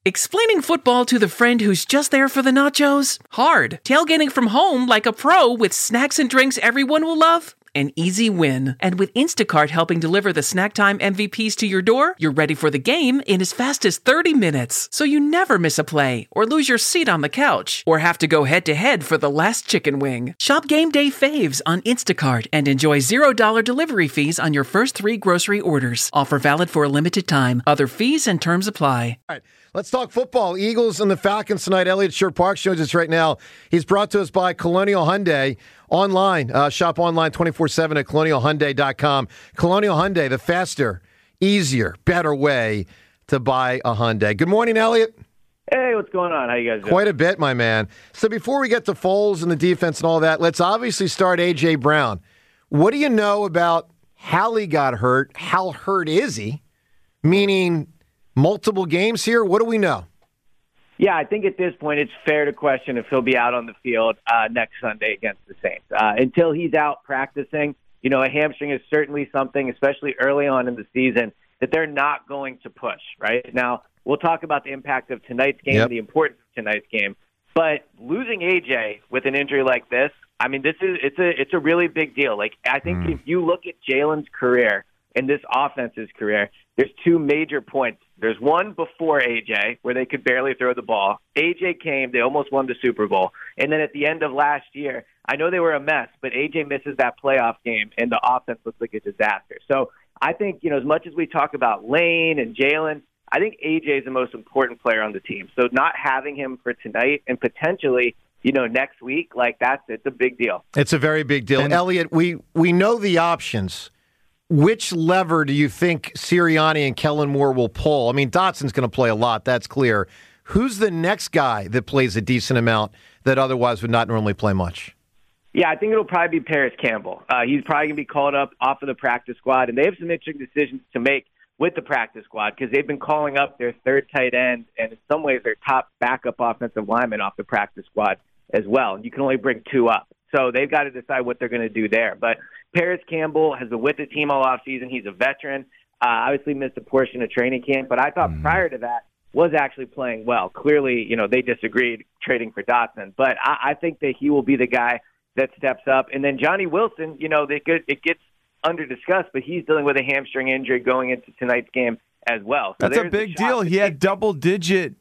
Explaining football to the friend who's just there for the nachos? Hard. Tailgating from home like a pro with snacks and drinks everyone will love? An easy win. And with Instacart helping deliver the snack time MVPs to your door, you're ready for the game in as fast as 30 minutes. So you never miss a play, or lose your seat on the couch, or have to go head-to-head for the last chicken wing. Shop Game Day Faves on Instacart and enjoy $0 delivery fees on your first 3 grocery orders. Offer valid for a limited time. Other fees and terms apply. All right, let's talk football. Eagles and the Falcons tonight. Elliott Shore-Parks joins us right now. He's brought to us by Colonial Hyundai. Online, shop online 24/7 at colonialhyundai.com. Colonial Hyundai, the faster, easier, better way to buy a Hyundai. Good morning, Elliott. Hey, what's going on? How you guys doing? Quite a bit, my man. So before we get to Foles and the defense and all that, let's obviously start A.J. Brown. What do you know about how he got hurt? How hurt is he? Meaning multiple games here? What do we know? Yeah, I think at this point it's fair to question if he'll be out on the field next Sunday against the Saints. Until he's out practicing, a hamstring is certainly something, especially early on in the season, that they're not going to push, right? Now, we'll talk about the impact of tonight's game and the importance of tonight's game. But losing AJ with an injury like this, I mean, it's a really big deal. Like, I think if you look at Jalen's career and this offense's career, there's 2 major points. There's one before AJ where they could barely throw the ball. AJ came, they almost won the Super Bowl. And then at the end of last year, I know they were a mess, but AJ misses that playoff game and the offense looks like a disaster. So I think, as much as we talk about Lane and Jalen, I think AJ is the most important player on the team. So not having him for tonight and potentially, next week, it's a big deal. It's a very big deal. And Elliott, we know the options. Which lever do you think Sirianni and Kellen Moore will pull? I mean, Dotson's going to play a lot, that's clear. Who's the next guy that plays a decent amount that otherwise would not normally play much? Yeah, I think it'll probably be Paris Campbell. He's probably going to be called up off of the practice squad, and they have some interesting decisions to make with the practice squad because they've been calling up their third tight end and in some ways their top backup offensive lineman off the practice squad as well. You can only bring 2 up. So they've got to decide what they're going to do there. But Paris Campbell has been with the team all offseason. He's a veteran. Obviously missed a portion of training camp, but I thought prior to that was actually playing well. Clearly, they disagreed trading for Dotson. But I think that he will be the guy that steps up. And then Johnny Wilson, it gets under discussed, but he's dealing with a hamstring injury going into tonight's game as well. So that's a big deal. He had double-digit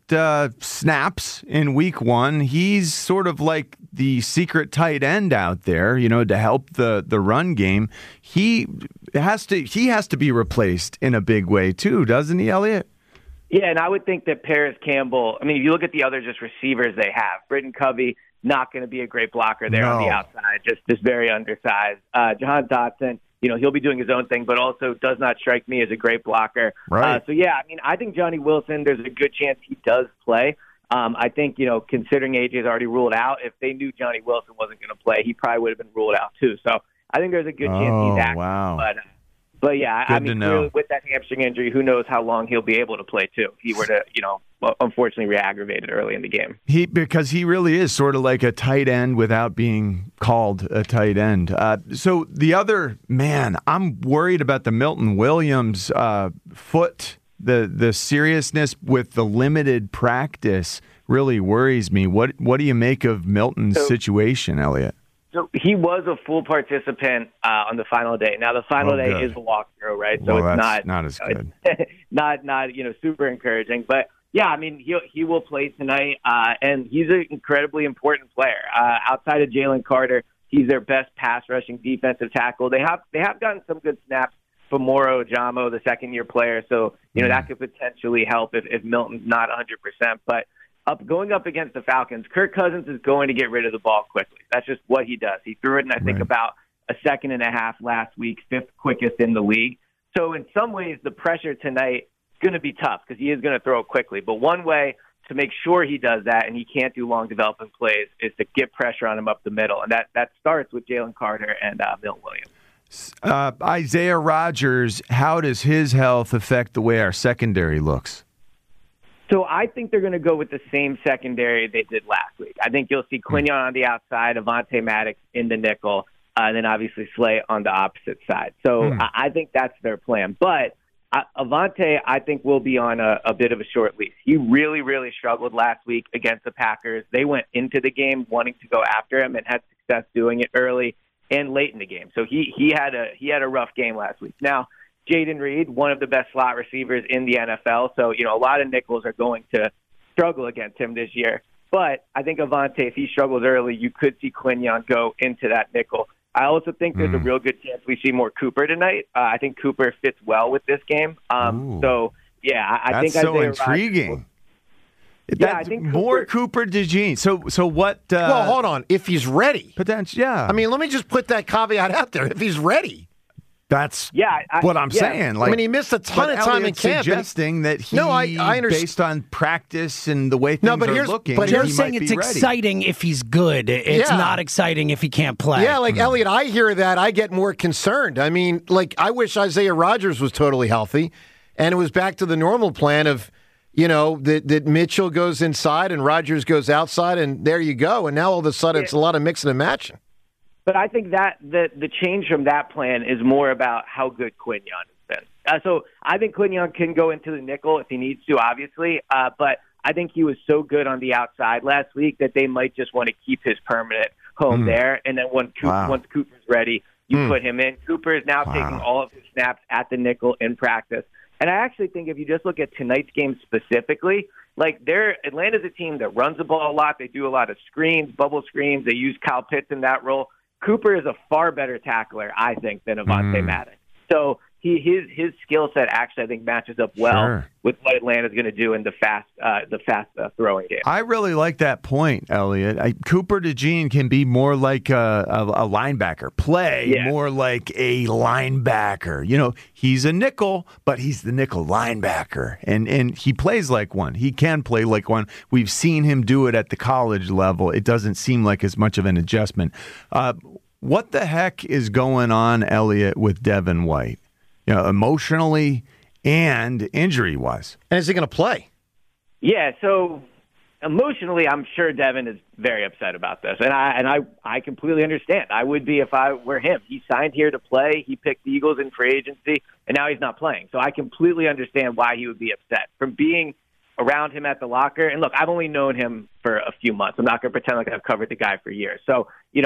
snaps in week 1. He's sort of like the secret tight end out there, to help the run game. He has to be replaced in a big way too, doesn't he, Elliott? Yeah, and I would think that Paris Campbell, if you look at the other just receivers they have, Britton Covey, not going to be a great blocker there on the outside, just very undersized. Jahan Dotson, he'll be doing his own thing, but also does not strike me as a great blocker. Right. I think Johnny Wilson, there's a good chance he does play. I think, considering AJ's already ruled out, if they knew Johnny Wilson wasn't going to play, he probably would have been ruled out too. So I think there's a good chance he's active. Wow. But yeah, Good to clearly with that hamstring injury, who knows how long he'll be able to play too if he were to, unfortunately re-aggravate it early in the game. Because he really is sort of like a tight end without being called a tight end. So the other, I'm worried about the Milton Williams foot. The seriousness with the limited practice really worries me. What do you make of Milton's situation, Elliott? So he was a full participant on the final day. Now the final day is a walkthrough, right? So well, it's not as good. not super encouraging. But yeah, he will play tonight, and he's an incredibly important player. Outside of Jalen Carter, he's their best pass rushing defensive tackle. They have gotten some good snaps from Moro Jamo, the second-year player. So that could potentially help if Milton's not 100%. But going up against the Falcons, Kirk Cousins is going to get rid of the ball quickly. That's just what he does. He threw it in, I think, about a second and a half last week, 5th quickest in the league. So in some ways, the pressure tonight is going to be tough because he is going to throw it quickly. But one way to make sure he does that and he can't do long development plays is to get pressure on him up the middle. And that starts with Jalen Carter and Milton Williams. Isaiah Rodgers, how does his health affect the way our secondary looks? So I think they're going to go with the same secondary they did last week. I think you'll see Quinion on the outside, Avonte Maddox in the nickel, and then obviously Slay on the opposite side. So I think that's their plan. But Avonte, I think, will be on a bit of a short leash. He really, really struggled last week against the Packers. They went into the game wanting to go after him and had success doing it early and late in the game. So he had a rough game last week. Now, Jaden Reed, one of the best slot receivers in the NFL. So, a lot of nickels are going to struggle against him this year. But I think Avonte, if he struggles early, you could see Quinyon go into that nickel. I also think there's a real good chance we see more Cooper tonight. I think Cooper fits well with this game. So, yeah, I think that's so Isaiah intriguing. I think more Cooper DeJean. So what? Well, hold on. If he's ready. Potential, yeah. I mean, let me just put that caveat out there. If he's ready. That's what I'm saying. Like, he missed a ton of time in camp. Suggesting that he, I understand. Based on practice and the way things are looking, but you're he saying might it's be ready. exciting if he's good. It's not exciting if he can't play. Yeah, Elliot, I hear that. I get more concerned. I mean, I wish Isaiah Rodgers was totally healthy and it was back to the normal plan of, that Mitchell goes inside and Rodgers goes outside and there you go. And now all of a sudden it's a lot of mixing and matching. But I think that the change from that plan is more about how good Quinyon has been. So I think Quinyon can go into the nickel if he needs to, obviously. But I think he was so good on the outside last week that they might just want to keep his permanent home there. And then once Cooper's ready, you put him in. Cooper is now taking all of his snaps at the nickel in practice. And I actually think if you just look at tonight's game specifically, Atlanta's a team that runs the ball a lot. They do a lot of screens, bubble screens. They use Kyle Pitts in that role. Cooper is a far better tackler, I think, than Avonte Maddox. So his skill set actually, I think, matches up well with what Atlanta's going to do in the fast throwing game. I really like that point, Elliot. Cooper DeJean can be more like a linebacker, more like a linebacker. He's a nickel, but he's the nickel linebacker, and he plays like one. He can play like one. We've seen him do it at the college level. It doesn't seem like as much of an adjustment. What the heck is going on, Elliot, with Devin White? Emotionally and injury-wise. And is he going to play? Yeah, so emotionally, I'm sure Devin is very upset about this. And I completely understand. I would be if I were him. He signed here to play. He picked the Eagles in free agency, and now he's not playing. So I completely understand why he would be upset. From being around him at the locker, and look, I've only known him for a few months. I'm not going to pretend like I've covered the guy for years. So,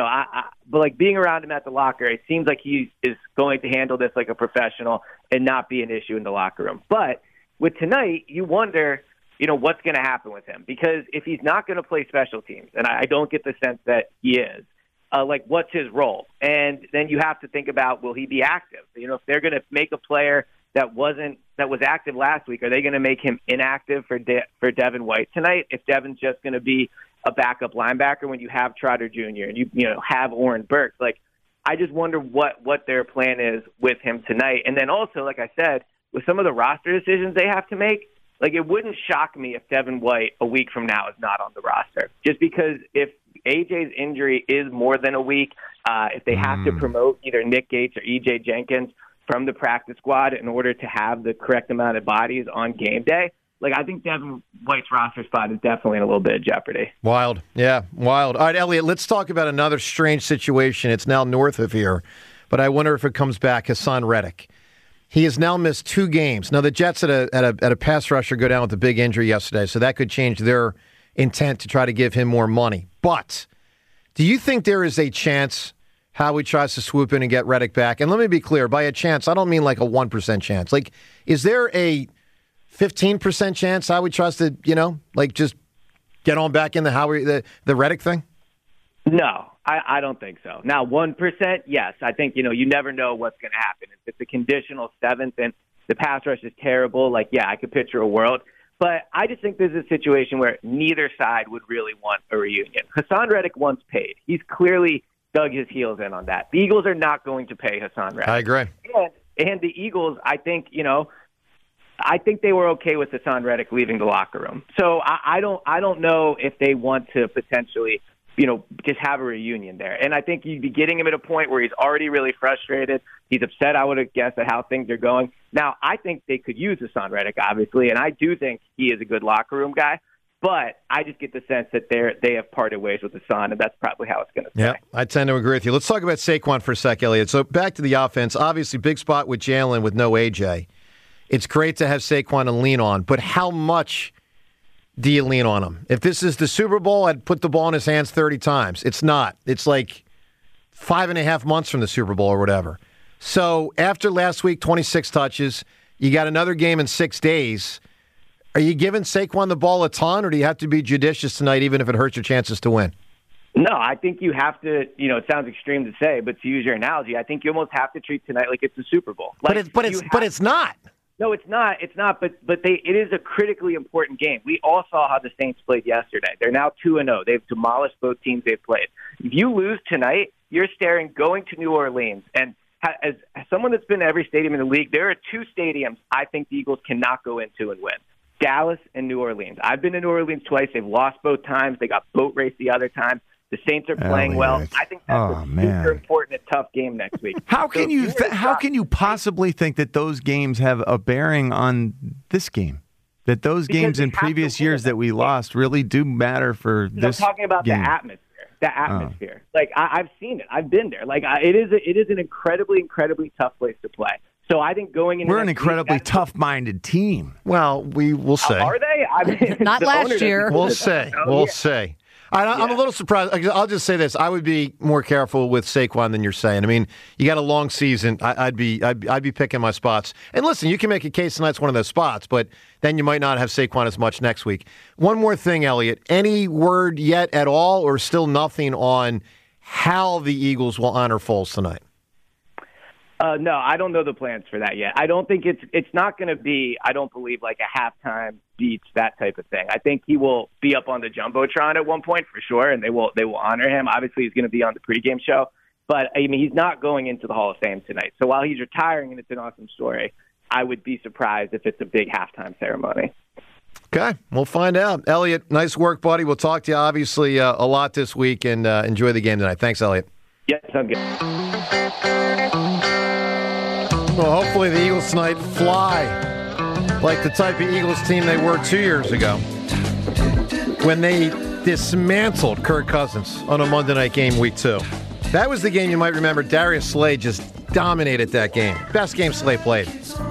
but being around him at the locker, it seems like he is going to handle this like a professional and not be an issue in the locker room. But with tonight, you wonder, what's going to happen with him, because if he's not going to play special teams, and I don't get the sense that he is, what's his role? And then you have to think about, will he be active? If they're going to make a player that was active last week, are they going to make him inactive for Devin White tonight? If Devin's just going to be a backup linebacker when you have Trotter Jr. and you have Oren Burks, I just wonder what their plan is with him tonight. And then also, like I said, with some of the roster decisions they have to make, it wouldn't shock me if Devin White a week from now is not on the roster, just because if AJ's injury is more than a week, if they have to promote either Nick Gates or EJ Jenkins from the practice squad in order to have the correct amount of bodies on game day, I think Devin White's roster spot is definitely in a little bit of jeopardy. Wild. Yeah, wild. All right, Elliot, let's talk about another strange situation. It's now north of here, but I wonder if it comes back. Hassan Reddick. He has now missed 2 games. Now, the Jets had a pass rusher go down with a big injury yesterday, so that could change their intent to try to give him more money. But do you think there is a chance Howie tries to swoop in and get Reddick back? And let me be clear, by a chance, I don't mean like a 1% chance. Is there a 15% chance Howie tries to, just get on back in the Reddick thing? No, I don't think so. Now, 1%, yes. I think, you never know what's going to happen. If it's a conditional 7th and the pass rush is terrible, I could picture a world. But I just think there's a situation where neither side would really want a reunion. Hassan Reddick once paid. He's clearly dug his heels in on that. The Eagles are not going to pay Hassan Reddick. I agree. And the Eagles, I think, I think they were okay with Hassan Reddick leaving the locker room. So I don't know if they want to potentially, just have a reunion there. And I think you'd be getting him at a point where he's already really frustrated. He's upset, I would have guessed, at how things are going. Now, I think they could use Hassan Reddick, obviously, and I do think he is a good locker room guy. But I just get the sense that they have parted ways with Hassan, and that's probably how it's going to stay. Yeah, I tend to agree with you. Let's talk about Saquon for a sec, Elliot. So back to the offense. Obviously, big spot with Jalen with no AJ. It's great to have Saquon and lean on, but how much do you lean on him? If this is the Super Bowl, I'd put the ball in his hands 30 times. It's not. It's like 5.5 months from the Super Bowl or whatever. So after last week, 26 touches, you got another game in 6 days. Are you giving Saquon the ball a ton, or do you have to be judicious tonight, even if it hurts your chances to win? No, I think you have to, it sounds extreme to say, but to use your analogy, I think you almost have to treat tonight like it's a Super Bowl. Like, but it's not. No, it's not. It's not. But it is a critically important game. We all saw how the Saints played yesterday. They're now 2-0. They've demolished both teams they've played. If you lose tonight, you're staring going to New Orleans. And as someone that's been to every stadium in the league, there are 2 stadiums I think the Eagles cannot go into and win: Dallas and New Orleans. I've been to New Orleans twice. They've lost both times. They got boat raced the other time. The Saints are playing well. I think that's super important, a tough game next week. How can you possibly think that those games have a bearing on this game? That those games in previous years that we lost really do matter for this game? I'm talking about the atmosphere. The atmosphere. Like, I've seen it. I've been there. Like, it is an incredibly, incredibly tough place to play. So I think going into we're an incredibly tough-minded team. Well, we'll say. Are they? I mean, not last year. We'll say. We'll say. I'm a little surprised. I'll just say this: I would be more careful with Saquon than you're saying. I mean, you got a long season. I'd be picking my spots. And listen, you can make a case tonight's one of those spots, but then you might not have Saquon as much next week. One more thing, Elliot. Any word yet at all, or still nothing on how the Eagles will honor Foles tonight? No, I don't know the plans for that yet. I don't think it's not going to be, I don't believe, like a halftime beats, that type of thing. I think he will be up on the Jumbotron at one point for sure, and they will honor him. Obviously, he's going to be on the pregame show, but I mean, he's not going into the Hall of Fame tonight. So while he's retiring and it's an awesome story, I would be surprised if it's a big halftime ceremony. Okay, we'll find out. Elliot, nice work, buddy. We'll talk to you obviously a lot this week, and enjoy the game tonight. Thanks, Elliot. Yeah, sounds good. Well, hopefully the Eagles tonight fly like the type of Eagles team they were 2 years ago when they dismantled Kirk Cousins on a Monday night game, week 2. That was the game you might remember. Darius Slay just dominated that game. Best game Slay played.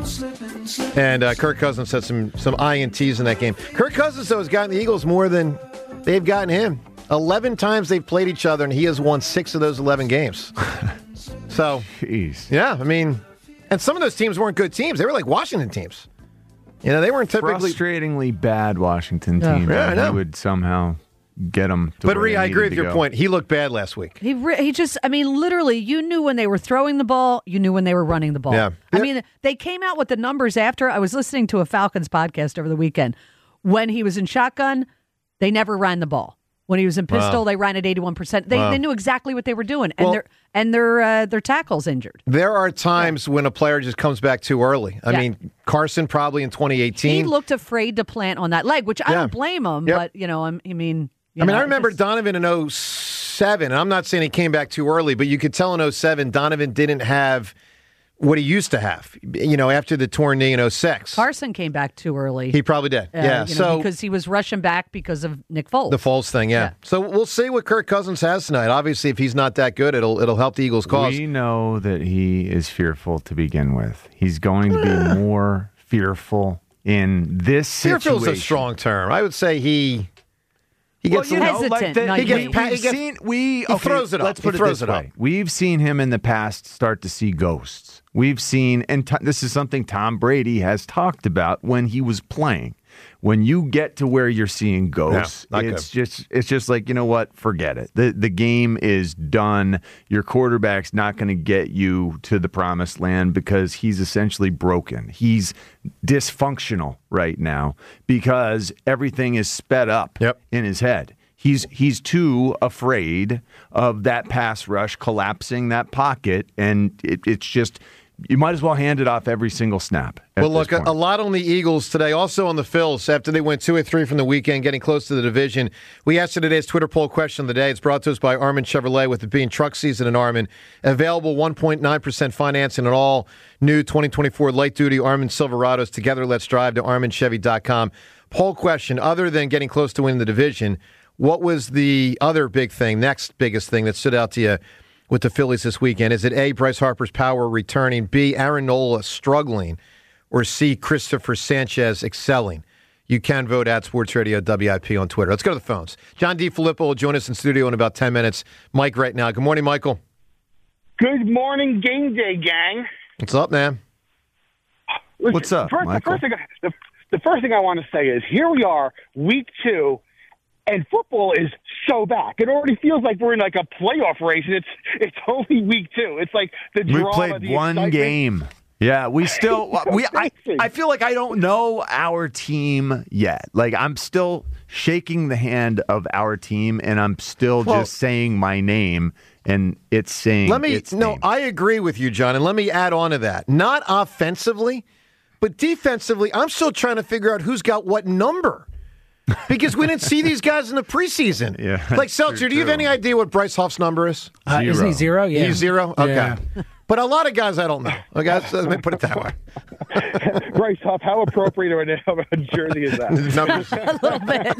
And Kirk Cousins had some INTs in that game. Kirk Cousins, though, has gotten the Eagles more than they've gotten him. 11 times they've played each other, and he has won 6 of those 11 games. So, jeez. Yeah, I mean, and some of those teams weren't good teams. They were like Washington teams. They weren't typically... Frustratingly bad Washington team. Yeah, I know. He would somehow get them to But, where I agree with to your go. point. He looked bad last week. He just, I mean, literally, you knew when they were throwing the ball, you knew when they were running the ball. Yeah. I mean, they came out with the numbers after. I was listening to a Falcons podcast over the weekend. When he was in shotgun, they never ran the ball. When he was in pistol, they ran at 81%. They knew exactly what they were doing, and their tackle's injured. There are times when a player just comes back too early. I mean, Carson probably in 2018. He looked afraid to plant on that leg, which I don't blame him. Yep. But I remember Donovan in 07, and I'm not saying he came back too early, but you could tell in 07 Donovan didn't have what he used to have, after the torn knee in 06. Carson came back too early. He probably did, because he was rushing back because of Nick Foles. The Foles thing, yeah. So we'll see what Kirk Cousins has tonight. Obviously, if he's not that good, it'll help the Eagles' cause. We know that he is fearful to begin with. He's going to be more fearful in this situation. Fearful is a strong term. I would say he gets hesitant. he throws it up. Let's put it this way. We've seen him in the past start to see ghosts. We've seen, and this is something Tom Brady has talked about when he was playing. When you get to where you're seeing ghosts, it's just like, you know what? Forget it. The game is done. Your quarterback's not going to get you to the promised land because he's essentially broken. He's dysfunctional right now because everything is sped up in his head. He's too afraid of that pass rush collapsing that pocket, and it's just... You might as well hand it off every single snap. Well, look, a lot on the Eagles today. Also on the Phils, after they went 2-3 from the weekend, getting close to the division. We asked today's Twitter poll question of the day. It's brought to us by Armin Chevrolet, with it being truck season in Armin. Available 1.9% financing on all new 2024 light-duty Armin Silverados. Together, let's drive to ArminChevy.com. Poll question, other than getting close to winning the division, what was the other big thing, next biggest thing that stood out to you with the Phillies this weekend? Is it A, Bryce Harper's power returning, B, Aaron Nola struggling, or see Christopher Sanchez excelling, you can vote at Sports Radio WIP on Twitter. Let's go to the phones. John DeFilippo will join us in studio in about 10 minutes. Mike right now. Good morning, Michael. Good morning, game day gang. What's up, man? Listen, What's up, Michael? The first thing I want to say is here we are, week 2, and football is so back. It already feels like we're in like a playoff race, and it's only week 2. It's like the drama. We played the one excitement. game. Yeah, we still I feel like I don't know our team yet. Like I'm still shaking the hand of our team, and I'm still just saying my name, and it's saying its name. I agree with you, John, and let me add on to that. Not offensively, but defensively, I'm still trying to figure out who's got what number. Because we didn't see these guys in the preseason. Yeah, like, Seltzer, do you have any idea what Bryce Huff's number is? Isn't he 0? Yeah. He's 0? Okay. Yeah. But a lot of guys I don't know. Okay, let me put it that way. Bryce Huff, how appropriate of a jersey is that? Numbers. A little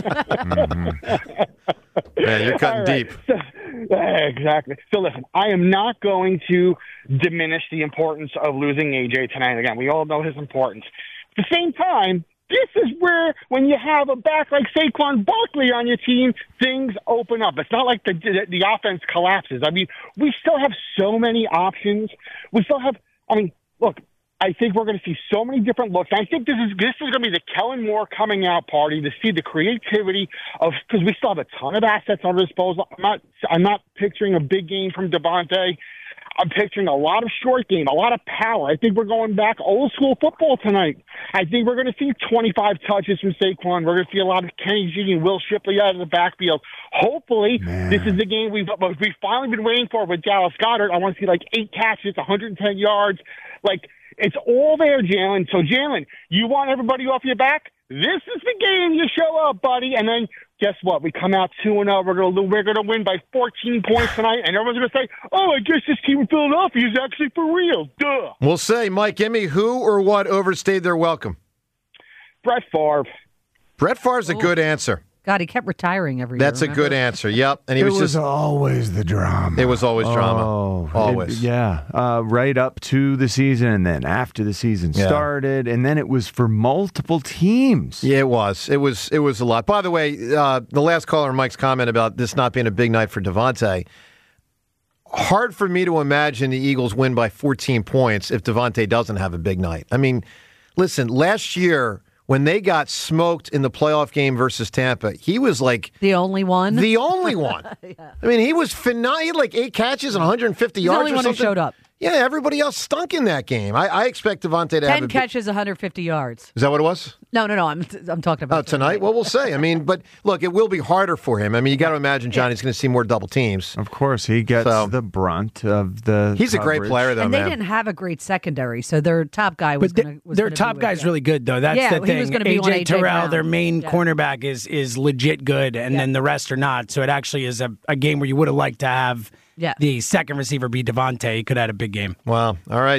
bit. Man, you're cutting deep. So, exactly. So listen, I am not going to diminish the importance of losing AJ tonight. Again, we all know his importance. At the same time, this is where, when you have a back like Saquon Barkley on your team, things open up. It's not like the offense collapses. I mean, we still have so many options. We still have, look, I think we're going to see so many different looks. I think this is going to be the Kellen Moore coming out party to see the creativity of, because we still have a ton of assets on our disposal. I'm not picturing a big game from Devontae. I'm picturing a lot of short game, a lot of power. I think we're going back old school football tonight. I think we're going to see 25 touches from Saquon. We're going to see a lot of Kenny G and Will Shipley out of the backfield. Hopefully, This is the game we've finally been waiting for with Dallas Goedert. I want to see like 8 catches, 110 yards. Like, it's all there, Jalen. So, Jalen, you want everybody off your back? This is the game you show up, buddy. And then guess what? We come out 2-0. We're going to win by 14 points tonight, and everyone's going to say, "Oh, I guess this team in Philadelphia is actually for real." Duh. We'll say, Mike, give me who or what overstayed their welcome. Brett Favre. Brett Favre's a good answer. God, he kept retiring every year. That's a good answer. Yep, and he it was was just always the drama. It was always drama. Always. Right up to the season, and then after the season started, and then it was for multiple teams. Yeah, it was. It was a lot. By the way, the last caller, Mike's comment about this not being a big night for Devontae. Hard for me to imagine the Eagles win by 14 points if Devontae doesn't have a big night. I mean, listen, last year, when they got smoked in the playoff game versus Tampa, he was like the only one. The only one. Yeah. I mean, he was phenomenal. He had like 8 catches and 150 yards. The only or one something. who showed up. Yeah, everybody else stunk in that game. I expect Devontae to have 10 catches, 150 yards. Is that what it was? No. I'm talking about tonight. Well, we'll say. I mean, but look, it will be harder for him. I mean, you got to imagine Johnny's going to see more double teams. Of course, he gets the brunt of the. He's coverage. a great player, though. And they didn't have a great secondary, so their top guy was. Their top guy's really good, though. That's the thing. He was going to be AJ Terrell, Brown. their main cornerback, is legit good, and then the rest are not. So it actually is a game where you would have liked to have. Yeah. The second receiver be Devontae. He could have had a big game. Wow. All right,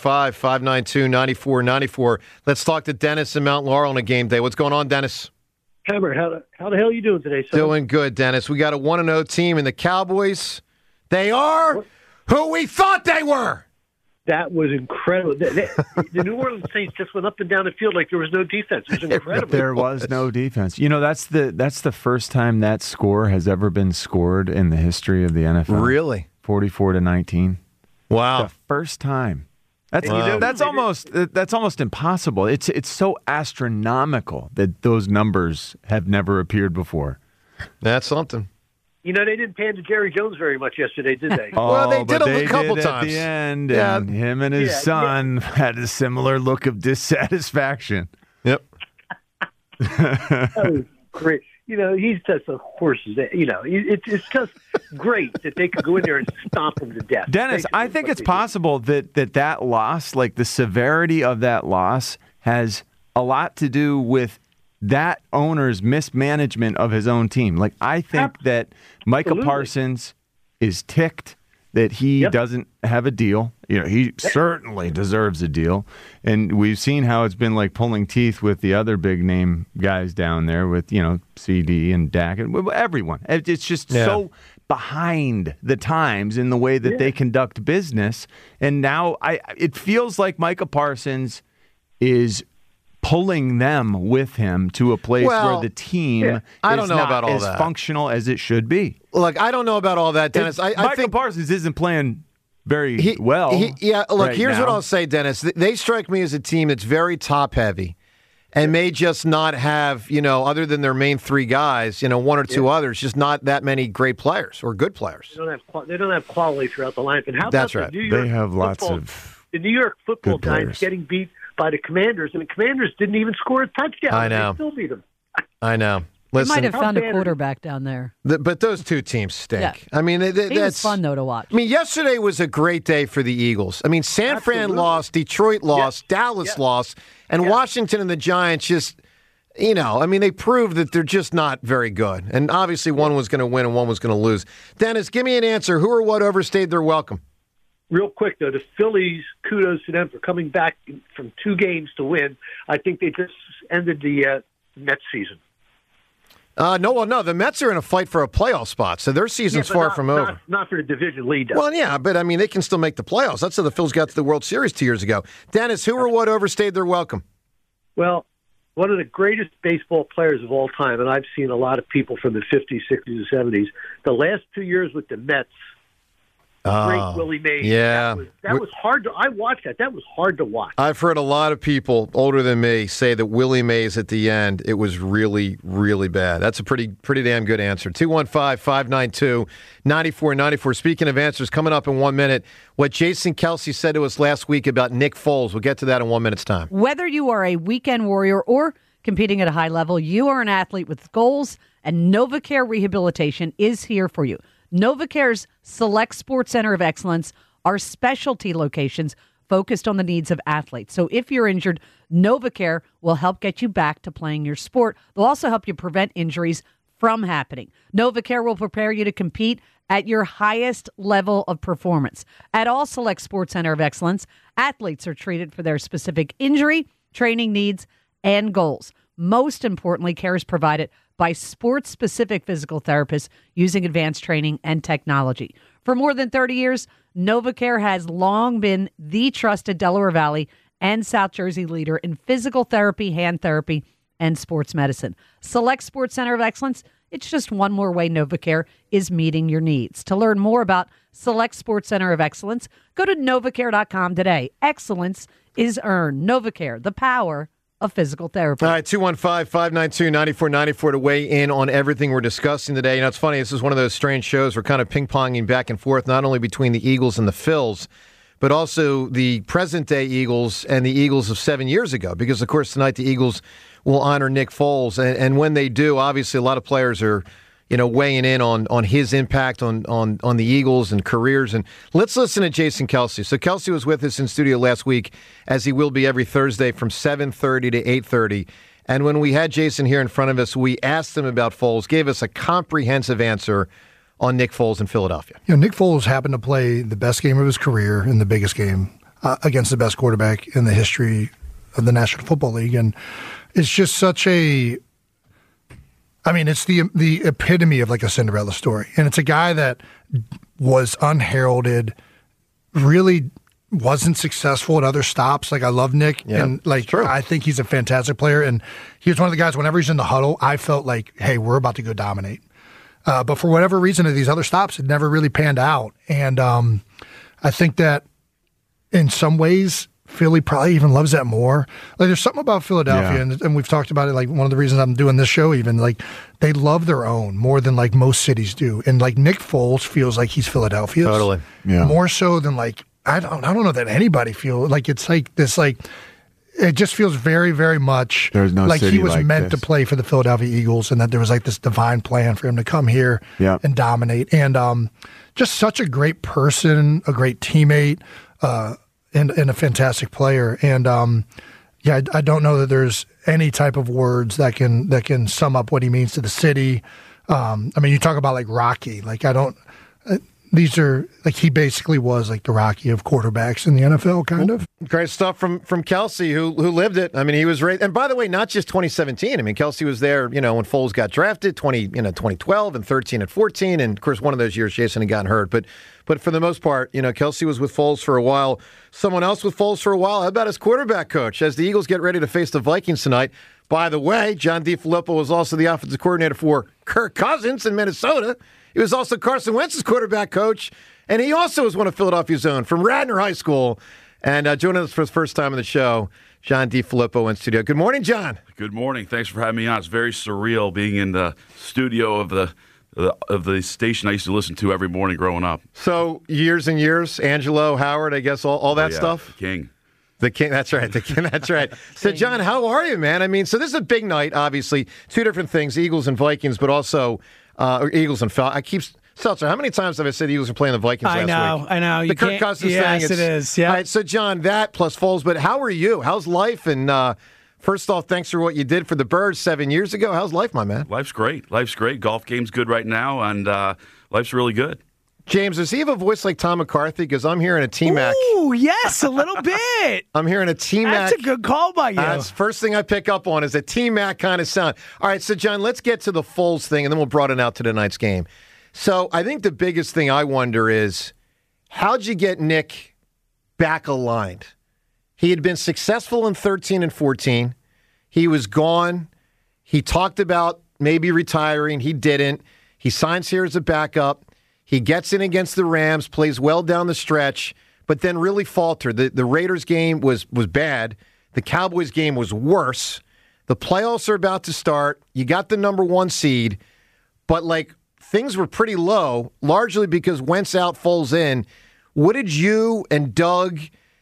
215-592-9494. Let's talk to Dennis in Mount Laurel on a game day. What's going on, Dennis? Hammer, how the hell are you doing today, son? Doing good, Dennis. We got a 1-0 team, and the Cowboys, they are who we thought they were. That was incredible. The New Orleans Saints just went up and down the field like there was no defense. It was incredible. There was no defense. You know, that's the first time that score has ever been scored in the history of the NFL. Really? 44-19. Wow. The first time. That's almost impossible. It's so astronomical that those numbers have never appeared before. That's something. You know, they didn't pan to Jerry Jones very much yesterday, did they? Well, they did a couple times. At the end, and him and his son had a similar look of dissatisfaction. Yep. That was great. You know, he's just a horse. You know, it's just great that they could go in there and stomp him to death. Dennis, I think it's possible that loss, like the severity of that loss, has a lot to do with that owner's mismanagement of his own team. Like, I think that Micah Parsons is ticked that he doesn't have a deal. You know, he certainly deserves a deal. And we've seen how it's been like pulling teeth with the other big name guys down there with, you know, CD and Dak and everyone. It's just so behind the times in the way that they conduct business. And now it feels like Micah Parsons is pulling them with him to a place where the team I don't know not about all as that. functional as it should be. Look, I don't know about all that, Dennis. I think Parsons isn't playing very well. Look, here's now. what I'll say, Dennis. They strike me as a team that's very top-heavy and may just not have, other than their main three guys, one or two others, just not that many great players or good players. They don't have quality throughout the lineup. And how That's about right. the New York They have lots football, of the New York football good players. Giants getting beat by the Commanders, and the Commanders didn't even score a touchdown. I know. They still beat them. I know. They Listen, might have found bad a is- quarterback down there. but those two teams stink. Yeah. I mean, He that's was fun, though, to watch. I mean, yesterday was a great day for the Eagles. I mean, San Fran Absolutely. lost, Detroit lost, Dallas lost, and Washington and the Giants just, they proved that they're just not very good. And obviously one was going to win and one was going to lose. Dennis, give me an answer. Who or what overstayed their welcome? Real quick, though, the Phillies, kudos to them for coming back from 2 games to win. I think they just ended the Mets season. No. The Mets are in a fight for a playoff spot, so their season's but far not- from over. Not for the division lead, though. Well, yeah, but I mean, they can still make the playoffs. That's how the Phils got to the World Series 2 years ago. Dennis, who or what overstayed their welcome? Well, one of the greatest baseball players of all time, and I've seen a lot of people from the 50s, 60s, and 70s, the last 2 years with the Mets, great Willie Mays. Yeah. That was hard to. I watched that. That was hard to watch. I've heard a lot of people older than me say that Willie Mays at the end, it was really, really bad. That's a pretty damn good answer. 215-592-9494. Speaking of answers, coming up in 1 minute, what Jason Kelsey said to us last week about Nick Foles. We'll get to that in 1 minute's time. Whether you are a weekend warrior or competing at a high level, you are an athlete with goals, and NovaCare Rehabilitation is here for you. NovaCare's Select Sports Center of Excellence are specialty locations focused on the needs of athletes. So if you're injured, NovaCare will help get you back to playing your sport. They'll also help you prevent injuries from happening. NovaCare will prepare you to compete at your highest level of performance. At all Select Sports Center of Excellence, athletes are treated for their specific injury, training needs, and goals. Most importantly, care is provided by sports-specific physical therapists using advanced training and technology. For more than 30 years, NovaCare has long been the trusted Delaware Valley and South Jersey leader in physical therapy, hand therapy, and sports medicine. Select Sports Center of Excellence, it's just one more way NovaCare is meeting your needs. To learn more about Select Sports Center of Excellence, go to NovaCare.com today. Excellence is earned. NovaCare, the power of physical therapy. All right, 215-592-9494 to weigh in on everything we're discussing today. It's funny, this is one of those strange shows. We're kind of ping-ponging back and forth, not only between the Eagles and the Phils, but also the present-day Eagles and the Eagles of 7 years ago. Because, of course, tonight the Eagles will honor Nick Foles. And when they do, obviously a lot of players are weighing in on his impact on the Eagles and careers. And let's listen to Jason Kelsey. So Kelsey was with us in studio last week, as he will be every Thursday from 7:30 to 8:30. And when we had Jason here in front of us, we asked him about Foles, gave us a comprehensive answer on Nick Foles in Philadelphia. Nick Foles happened to play the best game of his career in the biggest game against the best quarterback in the history of the National Football League. And it's just such a... it's the epitome of like a Cinderella story. And it's a guy that was unheralded, really wasn't successful at other stops. Like, I love Nick. Yeah, and I think he's a fantastic player. And he was one of the guys, whenever he's in the huddle, I felt like, hey, we're about to go dominate. But for whatever reason, at these other stops, it never really panned out. And I think that in some ways, Philly probably even loves that more. Like, there's something about Philadelphia, and we've talked about it, like, one of the reasons I'm doing this show even, like, they love their own more than, like, most cities do. And, like, Nick Foles feels like he's Philadelphia's. Totally. Yeah. More so than, like, I don't know that anybody feels like it's like this, like, it just feels very, very much There's no like city he was like meant this. to play for the Philadelphia Eagles, and that there was like this divine plan for him to come here and dominate. And just such a great person, a great teammate, and a fantastic player. And I don't know that there's any type of words that can sum up what he means to the city. You talk about like Rocky. Like, these are like he basically was like the Rocky of quarterbacks in the NFL, kind of. Great stuff from Kelsey, who lived it. I mean, he was right. And by the way, not just 2017. I mean, Kelsey was there, when Foles got drafted, 2012 and 13 and 14, and of course, one of those years Jason had gotten hurt. But for the most part, Kelsey was with Foles for a while. Someone else with Foles for a while. How about his quarterback coach as the Eagles get ready to face the Vikings tonight? By the way, John DeFilippo was also the offensive coordinator for Kirk Cousins in Minnesota. He was also Carson Wentz's quarterback coach, and he also was one of Philadelphia's own from Radnor High School. And joining us for his first time on the show, John DeFilippo in studio. Good morning, John. Good morning. Thanks for having me on. It's very surreal being in the studio of the station I used to listen to every morning growing up. So years and years, Angelo, Howard, I guess, all that stuff? The King, that's right. The King, that's right. So, John, how are you, man? I mean, so this is a big night, obviously. Two different things, Eagles and Vikings, but also Eagles and Falcons. Seltzer, how many times have I said the Eagles are playing the Vikings last week? I know. The Kirk Cousins thing. Yes, it is. Yeah. All right, so, John, that plus Foles, but how are you? How's life? And first off, thanks for what you did for the Birds 7 years ago. How's life, my man? Life's great. Golf game's good right now, and life's really good. James, does he have a voice like Tom McCarthy? Because I'm hearing a T-Mac. Ooh, yes, a little bit. I'm hearing a T-Mac. That's a good call by you. That's the first thing I pick up on is a T-Mac kind of sound. All right, so, John, let's get to the Foles thing, and then we'll broaden out to tonight's game. So I think the biggest thing I wonder is, how'd you get Nick back aligned? He had been successful in 13 and 14. He was gone. He talked about maybe retiring. He didn't. He signs here as a backup. He gets in against the Rams, plays well down the stretch, but then really faltered. The Raiders game was bad. The Cowboys game was worse. The playoffs are about to start. You got the number 1 seed, but things were pretty low, largely because Wentz out, Foles in. What did you and Doug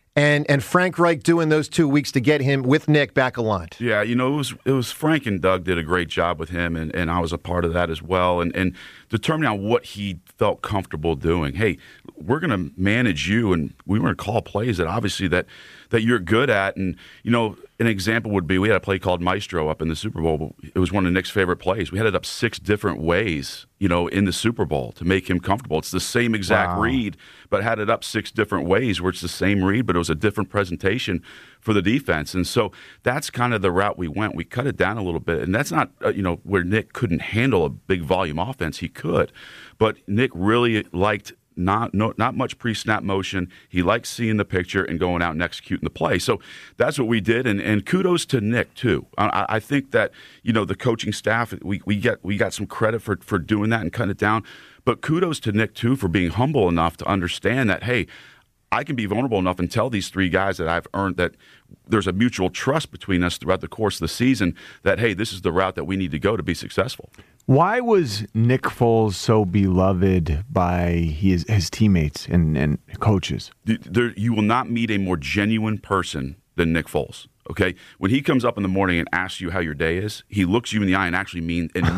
and Frank Reich do in those 2 weeks to get him with Nick back aligned? Yeah, it was Frank and Doug did a great job with him, and I was a part of that as well, and determining on what he felt comfortable doing. Hey, we're going to manage you, and we were going to call plays that obviously that you're good at. And, an example would be we had a play called Maestro up in the Super Bowl. It was one of Nick's favorite plays. We had it up 6 different ways, in the Super Bowl to make him comfortable. It's the same exact read, but had it up 6 different ways where it's the same read, but it was a different presentation for the defense. And so that's kind of the route we went. We cut it down a little bit. And that's not, where Nick couldn't handle a big volume offense. He could. But Nick really liked not much pre-snap motion. He likes seeing the picture and going out and executing the play. So that's what we did, and kudos to Nick too. I think that the coaching staff we got some credit for doing that and cutting it down, but kudos to Nick too for being humble enough to understand that, hey, I can be vulnerable enough and tell these 3 guys that I've earned that there's a mutual trust between us throughout the course of the season that, hey, this is the route that we need to go to be successful. Why was Nick Foles so beloved by his teammates and coaches? You will not meet a more genuine person than Nick Foles. Okay, when he comes up in the morning and asks you how your day is, he looks you in the eye and actually means it.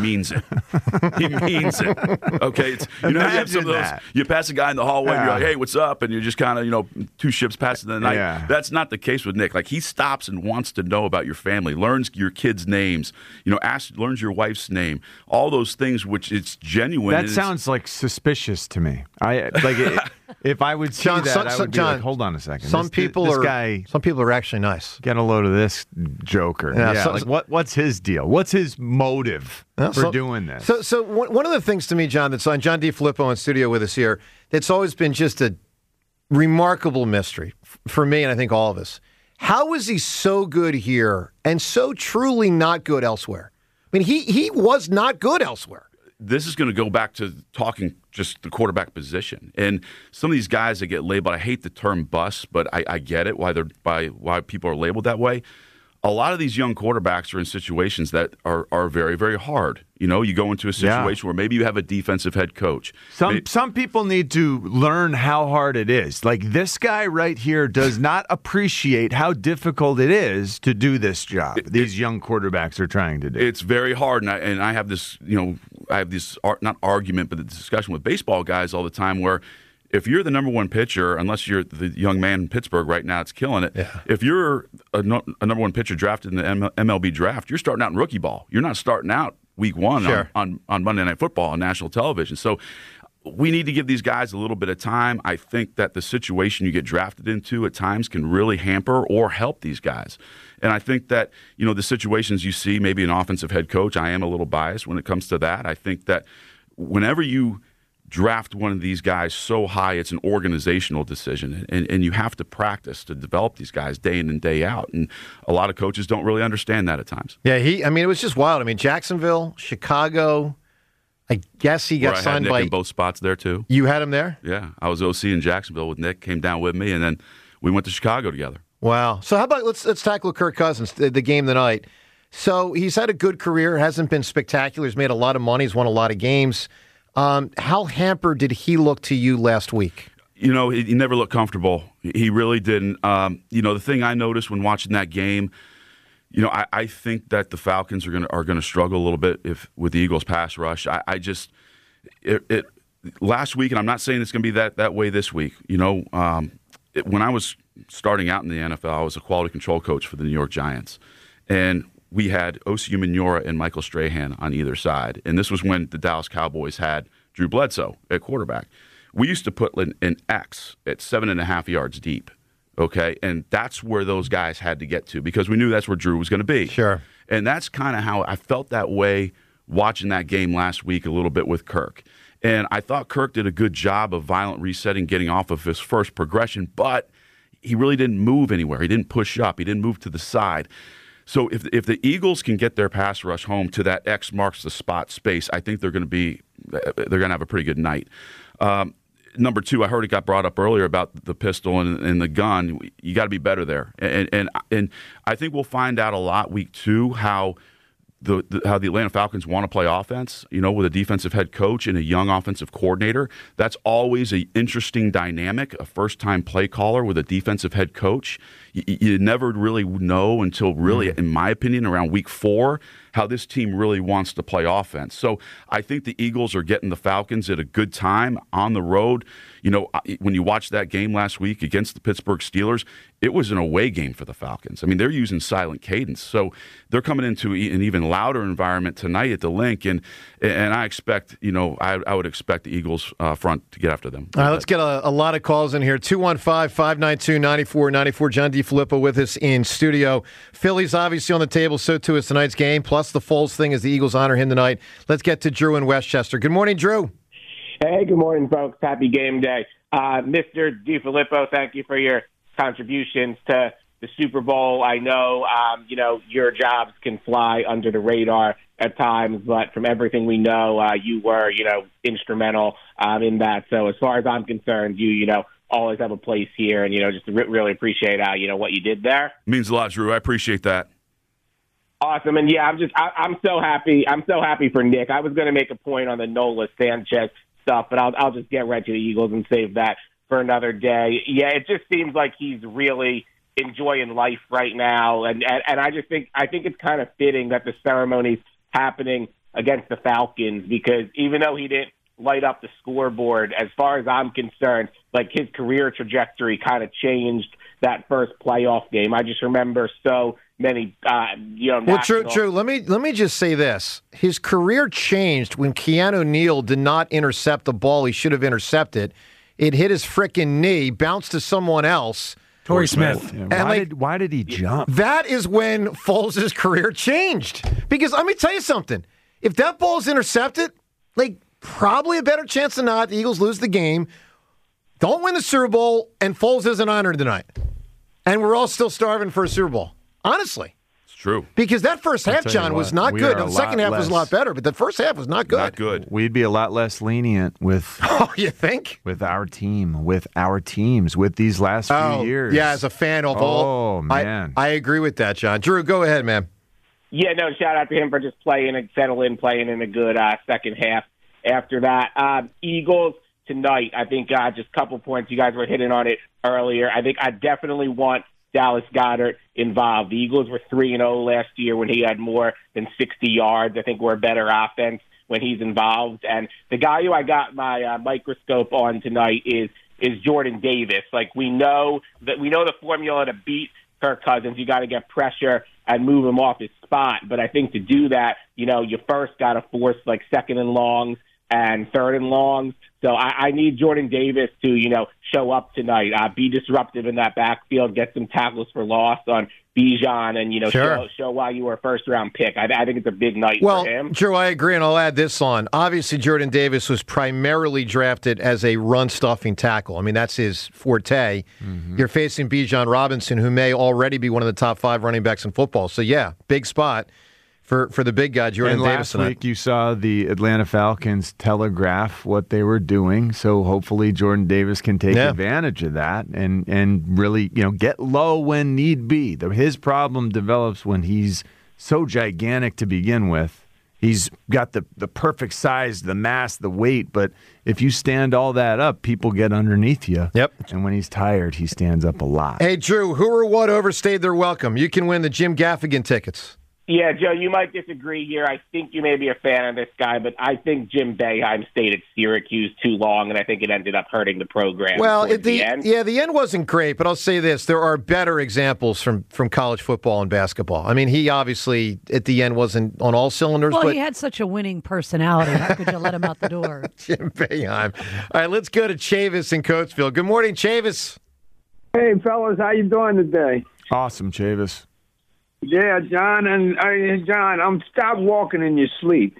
He means it. Okay, you have some of those. You pass a guy in the hallway, and you're like, "Hey, what's up?" And you're just kind of 2 ships passing the night. Yeah. That's not the case with Nick. He stops and wants to know about your family, learns your kids' names, learns your wife's name, all those things, which it's genuine. That sounds suspicious to me. If I would see that, I would be like, hold on a second. Some people are actually nice. Get a load of this joker. What's his deal? What's his motive for doing this? So one of the things to me, John, that's on John DeFilippo in studio with us here, that's always been just a remarkable mystery for me, and I think all of us. How is he so good here and so truly not good elsewhere? I mean, he was not good elsewhere. This is going to go back to talking just the quarterback position. And some of these guys that get labeled, I hate the term bust, but I get it, why people are labeled that way. A lot of these young quarterbacks are in situations that are very, very hard. You go into a situation where maybe you have a defensive head coach. Some people need to learn how hard it is. Like this guy right here does not appreciate how difficult it is to do this job. These young quarterbacks are trying to do. It's very hard, and I have this, not argument, but the discussion with baseball guys all the time where if you're the number 1 pitcher, unless you're the young man in Pittsburgh right now, it's killing it. Yeah. If you're a number 1 pitcher drafted in the MLB draft, you're starting out in rookie ball. You're not starting out week 1 on Monday Night Football on national television. So we need to give these guys a little bit of time. I think that the situation you get drafted into at times can really hamper or help these guys. And I think that, the situations you see, maybe an offensive head coach, I am a little biased when it comes to that. I think that whenever you draft one of these guys so high, it's an organizational decision, and you have to practice to develop these guys day in and day out. And a lot of coaches don't really understand that at times. Yeah, it was just wild. Jacksonville, Chicago, I guess he got signed Nick by in both spots there too. You had him there? Yeah, I was OC in Jacksonville with Nick, came down with me, and then we went to Chicago together. Wow. So how about let's tackle Kirk Cousins, the game tonight. So he's had a good career, hasn't been spectacular. He's made a lot of money, he's won a lot of games. How hampered did he look to you last week? He never looked comfortable. He really didn't. The thing I noticed when watching that game, I think that the Falcons are going to struggle a little bit with the Eagles' pass rush. Last week, and I'm not saying it's going to be that way this week. When I was starting out in the NFL, I was a quality control coach for the New York Giants, and we had Osi Umenyiora and Michael Strahan on either side, and this was when the Dallas Cowboys had Drew Bledsoe at quarterback. We used to put an X at 7.5 yards deep. Okay, and that's where those guys had to get to because we knew that's where Drew was going to be. Sure. And that's kind of how I felt that way watching that game last week a little bit with Kirk. And I thought Kirk did a good job of violent resetting, getting off of his first progression, but he really didn't move anywhere. He didn't push up. He didn't move to the side. So if the Eagles can get their pass rush home to that X marks the spot space, I think they're going to have a pretty good night. Number two, I heard it got brought up earlier about the pistol and the gun. You got to be better there, and I think we'll find out a lot week 2 how the Atlanta Falcons want to play offense. With a defensive head coach and a young offensive coordinator, that's always an interesting dynamic. A first-time play caller with a defensive head coach, you never really know until really, in my opinion, around week 4. How this team really wants to play offense. So I think the Eagles are getting the Falcons at a good time on the road. When you watched that game last week against the Pittsburgh Steelers, it was an away game for the Falcons. They're using silent cadence. So they're coming into an even louder environment tonight at the Link, and I expect, I would expect the Eagles front to get after them. All right, let's get a lot of calls in here. 215-592-9494. John DeFilippo with us in studio. Philly's obviously on the table, so too is tonight's game. Plus the Foles thing as the Eagles honor him tonight. Let's get to Drew in Westchester. Good morning, Drew. Hey, good morning, folks. Happy game day. Mr. DeFilippo, thank you for your contributions to the Super Bowl. I know, your jobs can fly under the radar at times, but from everything we know, you were, instrumental in that. So as far as I'm concerned, you always have a place here, and, just really appreciate, what you did there. Means a lot, Drew. I appreciate that. Awesome. And yeah, I'm so happy. I'm so happy for Nick. I was going to make a point on the Nola Sanchez stuff, but I'll just get right to the Eagles and save that for another day. Yeah, it just seems like he's really enjoying life right now. And I think it's kind of fitting that the ceremony's happening against the Falcons, because even though he didn't light up the scoreboard, as far as I'm concerned, like his career trajectory kind of changed that first playoff game. I just remember so many, Well, true. Let me just say this: his career changed when Keanu Neal did not intercept the ball he should have intercepted. It hit his frickin' knee, bounced to someone else. Torrey Smith. Yeah, why did he jump? That is when Foles' career changed. Because let me tell you something: if that ball is intercepted, probably a better chance than not, the Eagles lose the game, don't win the Super Bowl, and Foles isn't honored tonight. And we're all still starving for a Super Bowl. Honestly. It's true. Because that first half, John, was not good. The second half was a lot better, but the first half was not good. Not good. We'd be a lot less lenient with... Oh, you think? With our team, with our teams, with these last few years. Yeah, as a fan of all... Oh, man. I agree with that, John. Drew, go ahead, man. Yeah, no, shout out to him for just playing and playing in a good second half. After that, Eagles tonight, I think just a couple points. You guys were hitting on it earlier. I think I definitely want Dallas Goedert involved. The Eagles were 3-0 last year when he had more than 60 yards. I think we're a better offense when he's involved. And the guy who I got my microscope on tonight is Jordan Davis. We know the formula to beat Kirk Cousins. You got to get pressure and move him off his spot. But I think to do that, you first got to force second and longs and third and longs. So I need Jordan Davis to, show up tonight, be disruptive in that backfield, get some tackles for loss on Bijan, and, show why you were a first-round pick. I think it's a big night for him. Drew, I agree, and I'll add this on. Obviously, Jordan Davis was primarily drafted as a run-stuffing tackle. I mean, that's his forte. Mm-hmm. You're facing Bijan Robinson, who may already be one of the top 5 running backs in football. So, yeah, big spot for the big guy, Jordan Davis. And last week you saw the Atlanta Falcons telegraph what they were doing, so hopefully Jordan Davis can take advantage of that and really get low when need be. His problem develops when he's so gigantic to begin with. He's got the perfect size, the mass, the weight, but if you stand all that up, people get underneath you. Yep. And when he's tired, he stands up a lot. Hey, Drew, who or what overstayed their welcome? You can win the Jim Gaffigan tickets. Yeah, Joe, you might disagree here. I think you may be a fan of this guy, but I think Jim Boeheim stayed at Syracuse too long, and I think it ended up hurting the program. Well, at the end. Yeah, the end wasn't great, but I'll say this. There are better examples from college football and basketball. I mean, he obviously, at the end, wasn't on all cylinders. Well, but he had such a winning personality. How could you let him out the door? Jim Boeheim. All right, let's go to Chavis in Coatesville. Good morning, Chavis. Hey, fellas, how you doing today? Awesome, Chavis. Yeah, John, I'm stop walking in your sleep.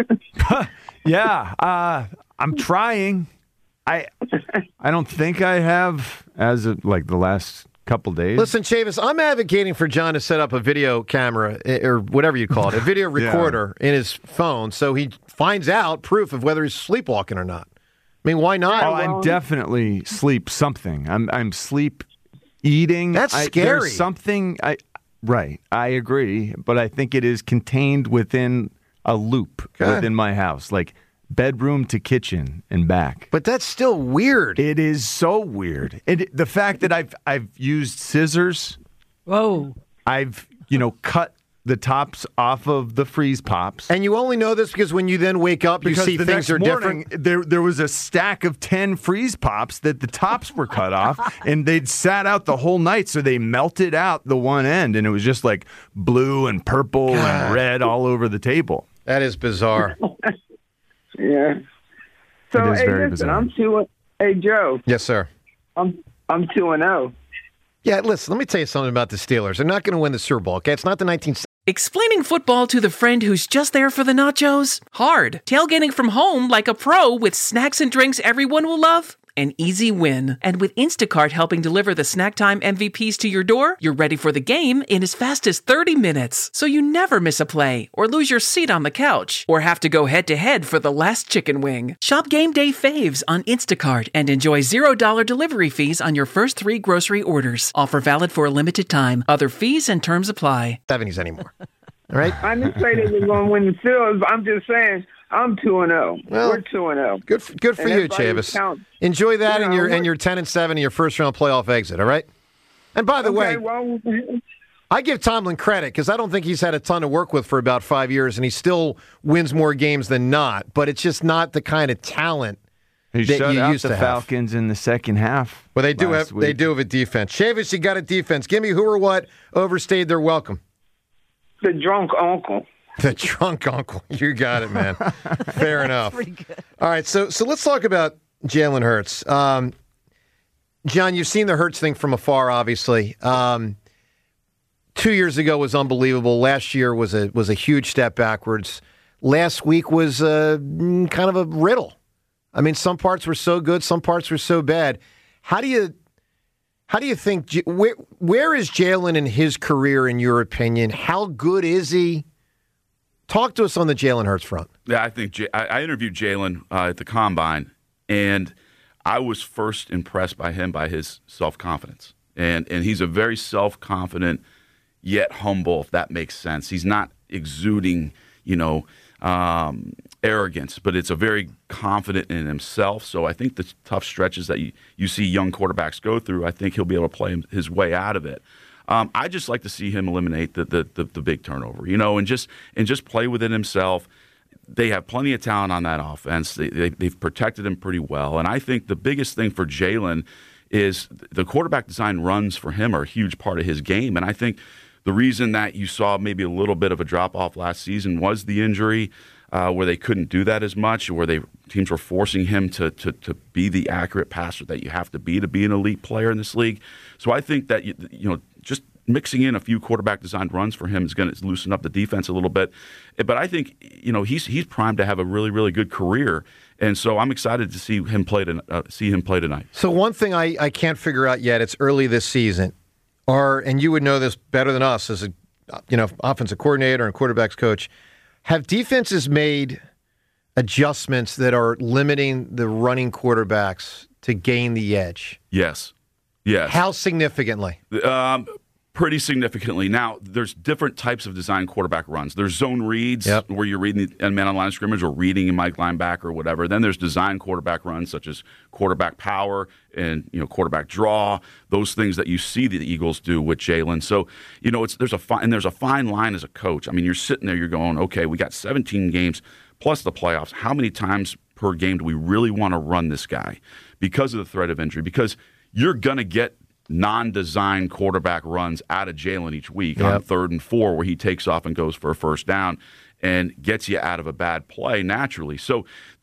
Yeah, I'm trying. I don't think I have as of the last couple days. Listen, Chavis, I'm advocating for John to set up a video camera or whatever you call it, a video recorder in his phone, so he finds out proof of whether he's sleepwalking or not. I mean, why not? Oh, I'm definitely sleep something. I'm sleep eating. That's scary. There's something. Right, I agree, but I think it is contained within a loop within my house, like bedroom to kitchen and back. But that's still weird. It is so weird. The fact that I've used scissors. Whoa. I've cut the tops off of the freeze pops. And you only know this because when you then wake up, you see things are different. There was a stack of 10 freeze pops that the tops were cut off, and they'd sat out the whole night, so they melted out the one end, and it was just like blue and purple and red all over the table. That is bizarre. Yeah. So, it is very bizarre. Hey, Joe. Yes, sir. I'm 2-0. Yeah, listen, let me tell you something about the Steelers. They're not going to win the Super Bowl, okay? It's not the 1970s. Explaining football to the friend who's just there for the nachos? Hard. Tailgating from home like a pro with snacks and drinks everyone will love? An easy win. And with Instacart helping deliver the snack time MVPs to your door, you're ready for the game in as fast as 30 minutes. So you never miss a play, or lose your seat on the couch, or have to go head-to-head for the last chicken wing. Shop Game Day Faves on Instacart and enjoy $0 delivery fees on your first 3 grocery orders. Offer valid for a limited time. Other fees and terms apply. 70s anymore. All right? I didn't say they were going to win the Steelers. I'm just saying I'm 2-0. Well, we're 2-0. Good for you, Chavis. Enjoy that and your 10-7 and your first-round playoff exit, all right? And by the way, I give Tomlin credit because I don't think he's had a ton to work with for about 5 years, and he still wins more games than not. But it's just not the kind of talent that you used to have. The Falcons in the second half. Well, they do have a defense. Chavis, you got a defense. Give me who or what overstayed their welcome. The drunk uncle. The drunk uncle. You got it, man. Fair enough. Pretty good. All right, so let's talk about Jalen Hurts. John, you've seen the Hurts thing from afar, obviously. 2 years ago was unbelievable. Last year was a huge step backwards. Last week was kind of a riddle. I mean, some parts were so good, some parts were so bad. How do you think? Where is Jalen in his career, in your opinion? How good is he? Talk to us on the Jalen Hurts front. Yeah, I think I interviewed Jalen at the Combine, and I was first impressed by him, by his self-confidence. And he's a very self-confident, yet humble, if that makes sense. He's not exuding, arrogance, but it's a very confident in himself. So I think the tough stretches that you see young quarterbacks go through, I think he'll be able to play his way out of it. I just like to see him eliminate the big turnover, and just play within himself. They have plenty of talent on that offense. They've protected him pretty well. And I think the biggest thing for Jalen is the quarterback design runs for him are a huge part of his game. And I think the reason that you saw maybe a little bit of a drop-off last season was the injury. where they couldn't do that as much, where teams were forcing him to be the accurate passer that you have to be an elite player in this league. So I think that just mixing in a few quarterback designed runs for him is going to loosen up the defense a little bit. But I think he's primed to have a really, really good career, and so I'm excited to see him play tonight. So one thing I can't figure out yet, it's early this season, and you would know this better than us as a offensive coordinator and quarterbacks coach, have defenses made adjustments that are limiting the running quarterbacks to gain the edge? Yes. How significantly? Pretty significantly. Now, there's different types of design quarterback runs. There's zone reads, where you're reading the man on line of scrimmage or reading a Mike linebacker or whatever. Then there's design quarterback runs such as quarterback power and quarterback draw. Those things that you see the Eagles do with Jalen. So there's a fine line as a coach. I mean, you're sitting there, you're going, okay, we got 17 games plus the playoffs. How many times per game do we really want to run this guy because of the threat of injury? Because you're gonna get non-designed quarterback runs out of Jalen each week on 3rd and 4 where he takes off and goes for a first down and gets you out of a bad play naturally. So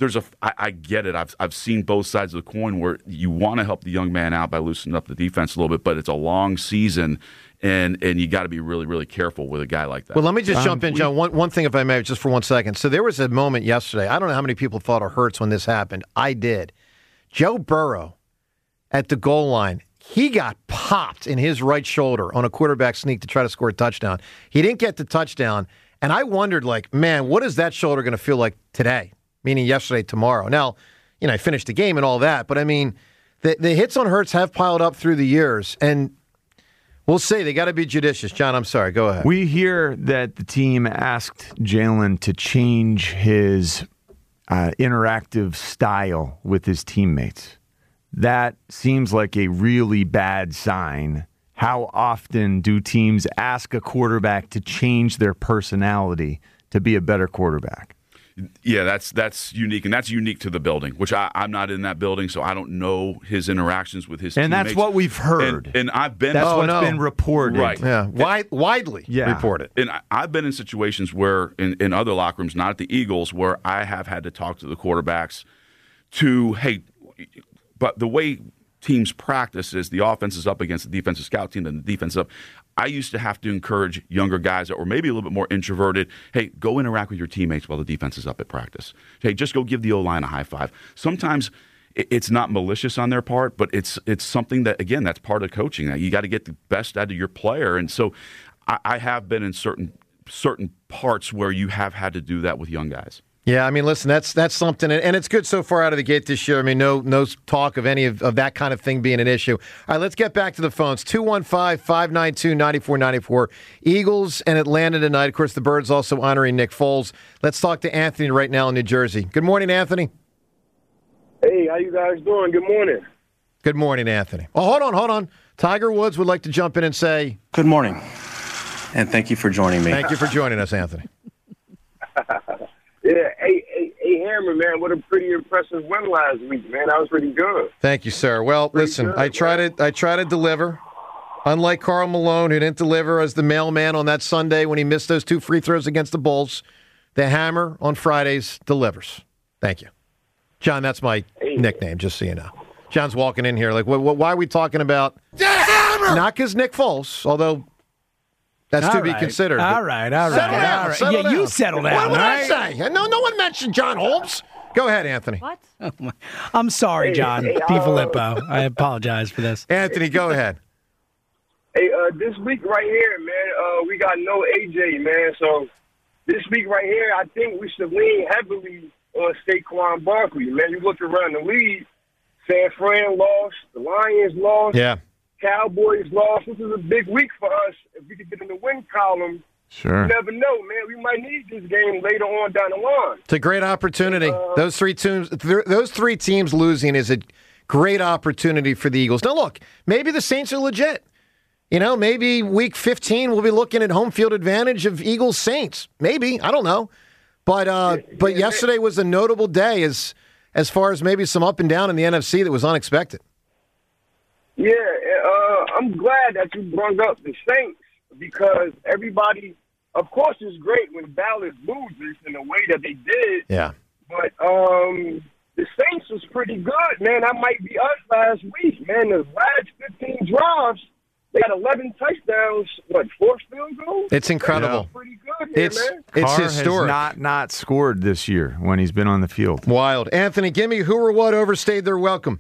I get it. I've seen both sides of the coin where you want to help the young man out by loosening up the defense a little bit, but it's a long season and you got to be really, really careful with a guy like that. Well, let me just jump in, John. One thing, if I may, just for 1 second. So there was a moment yesterday. I don't know how many people thought it hurts when this happened. I did. Joe Burrow at the goal line, he got popped in his right shoulder on a quarterback sneak to try to score a touchdown. He didn't get the touchdown, and I wondered, man, what is that shoulder going to feel like today, meaning yesterday, tomorrow? Now, I finished the game and all that, but, I mean, the hits on Hurts have piled up through the years, and we'll see. They got to be judicious. John, I'm sorry. Go ahead. We hear that the team asked Jalen to change his interactive style with his teammates. That seems like a really bad sign. How often do teams ask a quarterback to change their personality to be a better quarterback? Yeah, that's unique, and that's unique to the building, which I'm not in that building, so I don't know his interactions with his teammates. And that's what we've heard. And I've been... That's what's been reported. Right. Yeah, widely reported. And I've been in situations where, in other locker rooms, not at the Eagles, where I have had to talk to the quarterbacks to, hey... But the way teams practice is the offense is up against the defensive scout team, and the defense is up. I used to have to encourage younger guys that were maybe a little bit more introverted. Hey, go interact with your teammates while the defense is up at practice. Hey, just go give the O-line a high five. Sometimes it's not malicious on their part, but it's something that, again, that's part of coaching. That you got to get the best out of your player. And so I have been in certain parts where you have had to do that with young guys. Yeah, I mean, listen, that's something, and it's good so far out of the gate this year. I mean, no talk of any of that kind of thing being an issue. All right, let's get back to the phones. 215-592-9494. Eagles and Atlanta tonight. Of course, the Birds also honoring Nick Foles. Let's talk to Anthony right now in New Jersey. Good morning, Anthony. Hey, how you guys doing? Good morning. Good morning, Anthony. Oh, hold on. Tiger Woods would like to jump in and say... Good morning, and thank you for joining me. Thank you for joining us, Anthony. Yeah, hey, Hammer, man, what a pretty impressive win last week, man. That was pretty good. Thank you, sir. Well, listen, I try to deliver. Unlike Karl Malone, who didn't deliver as the mailman on that Sunday when he missed those 2 free throws against the Bulls, the Hammer on Fridays delivers. Thank you. John, that's my nickname, just so you know. John's walking in here like, why are we talking about the Hammer? Not because Nick Foles, although... That's to be considered. All right. Settle down. You settle down. What would I say? No one mentioned John Holmes. Go ahead, Anthony. What? I'm sorry, John DiFilippo. I apologize for this. Anthony, go ahead. Hey, this week right here, man, we got no AJ, man. So this week right here, I think we should lean heavily on Saquon Barkley, man. You look around the league, San Fran lost, the Lions lost. Yeah. Cowboys lost. This is a big week for us. If we could get in the win column, sure. You never know, man. We might need this game later on down the line. It's a great opportunity. Those three teams losing is a great opportunity for the Eagles. Now, look, maybe the Saints are legit. Maybe week 15 we'll be looking at home field advantage of Eagles-Saints. Maybe. I don't know. But yesterday was a notable day as far as maybe some up and down in the NFC that was unexpected. Yeah, I'm glad that you brought up the Saints because everybody of course, it's great when Dallas loses in the way that they did. Yeah. But the Saints was pretty good, man. That might be us last week, man. The last 15 drives, they had 11 touchdowns, 4 field goals? It's incredible. Yeah. Pretty good here, man. It's Carr historic. has not scored this year when he's been on the field. Wild. Anthony, give me who or what overstayed their welcome.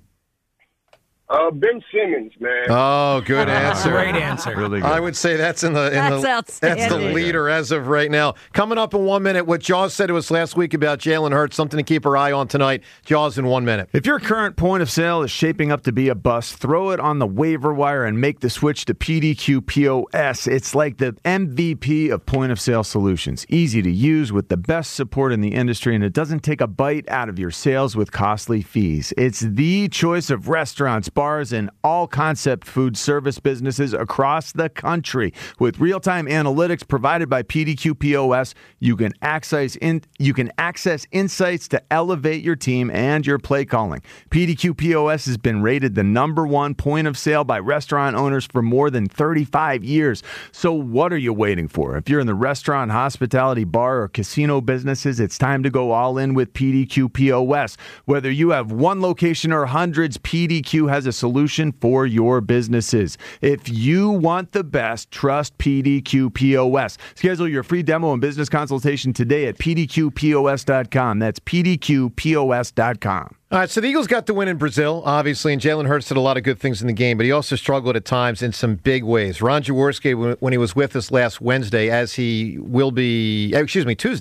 Ben Simmons, man. Oh, good answer. Great answer. Really good. I would say that's That's the leader as of right now. Coming up in 1 minute, what Jaws said to us last week about Jalen Hurts, something to keep our eye on tonight. Jaws in 1 minute. If your current point of sale is shaping up to be a bust, throw it on the waiver wire and make the switch to PDQ POS. It's like the MVP of point of sale solutions. Easy to use with the best support in the industry, and it doesn't take a bite out of your sales with costly fees. It's the choice of restaurants, bars, and all concept food service businesses across the country. With real-time analytics provided by PDQ POS, you can access insights to elevate your team and your play calling. PDQ POS has been rated the #1 point of sale by restaurant owners for more than 35 years. So what are you waiting for? If you're in the restaurant, hospitality, bar, or casino businesses, it's time to go all in with PDQ POS. Whether you have one location or hundreds, PDQ has a solution for your businesses. If you want the best, trust PDQ POS. Schedule your free demo and business consultation today at pdqpos.com. That's pdqpos.com. All right, so the Eagles got the win in Brazil, obviously, and Jalen Hurts did a lot of good things in the game, but he also struggled at times in some big ways. Ron Jaworski, when he was with us last Tuesday, as he will be every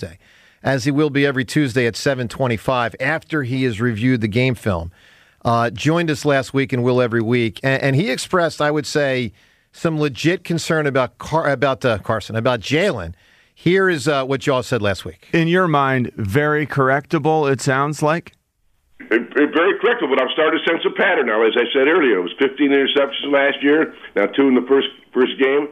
Tuesday at 7:25 after he has reviewed the game film, joined us last week and will every week, and he expressed, I would say, some legit concern about Jalen. Here is what y'all said last week. In your mind, very correctable, it sounds like? Very correctable, but I'm starting to sense a pattern now. As I said earlier, it was 15 interceptions last year, now 2 in the first game.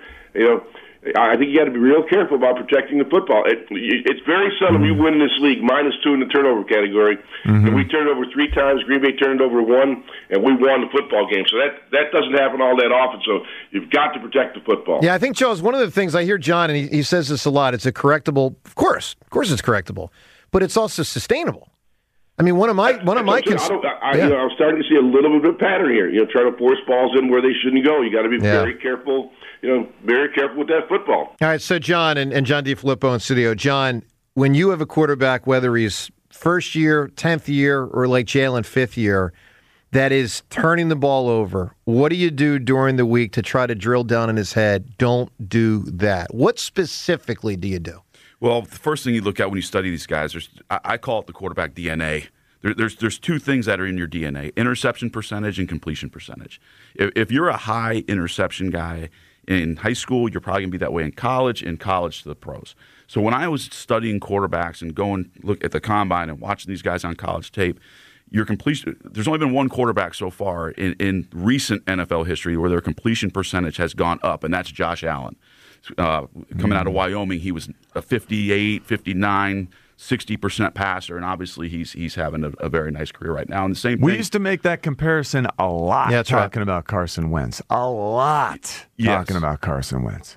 I think you got to be real careful about protecting the football. It's very seldom you win this league -2 in the turnover category. Mm-hmm. And we turned over 3 times. Green Bay turned over 1, and we won the football game. So that doesn't happen all that often. So you've got to protect the football. Yeah, I think, Joe, is one of the things I hear John, and he says this a lot. It's a correctable. Of course, it's correctable, but it's also sustainable. I mean, one of my I'm starting to see a little bit of a pattern here. Trying to force balls in where they shouldn't go. You got to be very careful. Very careful with that football. All right, so John and John DiFilippo in studio. John, when you have a quarterback, whether he's first year, 10th year, or like Jalen 5th year, that is turning the ball over, what do you do during the week to try to drill down in his head? Don't do that. What specifically do you do? Well, the first thing you look at when you study these guys, I call it the quarterback DNA. There's 2 things that are in your DNA: interception percentage and completion percentage. If you're a high interception guy in high school, you're probably going to be that way in college to the pros. So when I was studying quarterbacks and going look at the combine and watching these guys on college tape, your completion, there's only been one quarterback so far in recent NFL history where their completion percentage has gone up, and that's Josh Allen. Coming out of Wyoming, he was a 58, 59, 60% passer, and obviously he's having a very nice career right now. And the same thing. We used to make that comparison a lot, talking about Carson Wentz. A lot talking about Carson Wentz.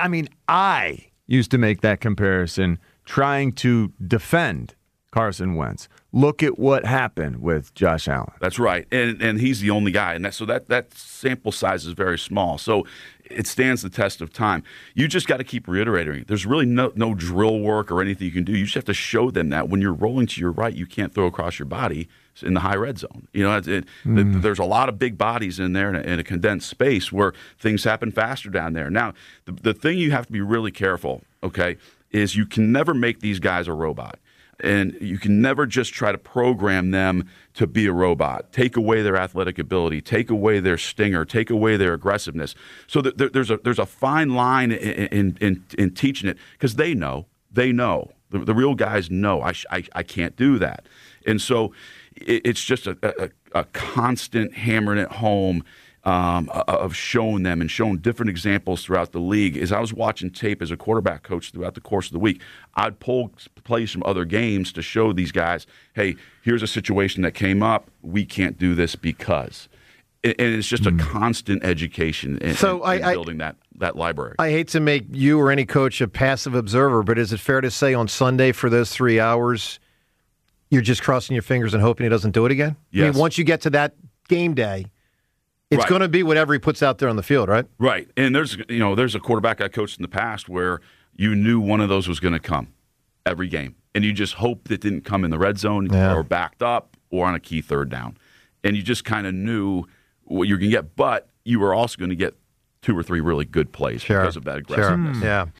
I used to make that comparison trying to defend Carson Wentz. Look at what happened with Josh Allen. That's right, and he's the only guy, and that sample size is very small. So it stands the test of time. You just got to keep reiterating. There's really no drill work or anything you can do. You just have to show them that when you're rolling to your right, you can't throw across your body in the high red zone. There's a lot of big bodies in there in a condensed space where things happen faster down there. Now, the thing you have to be really careful, okay, is you can never make these guys a robot. And you can never just try to program them to be a robot. Take away their athletic ability. Take away their stinger. Take away their aggressiveness. So there's a fine line in teaching it because they know. The real guys know I can't do that. And so it's just a constant hammering it home of showing them and showing different examples throughout the league. As I was watching tape as a quarterback coach throughout the course of the week, I'd pull plays from other games to show these guys, hey, here's a situation that came up. We can't do this because. And it's just a constant education in building that that library. I hate to make you or any coach a passive observer, but is it fair to say on Sunday for those 3 hours, you're just crossing your fingers and hoping he doesn't do it again? Yes. I mean, once you get to that game day, it's going to be whatever he puts out there on the field, right? Right. And there's a quarterback I coached in the past where you knew one of those was going to come every game. And you just hoped it didn't come in the red zone or backed up or on a key third down. And you just kind of knew what you're going to get. But you were also going to get 2 or 3 really good plays because of that aggressiveness. Yeah.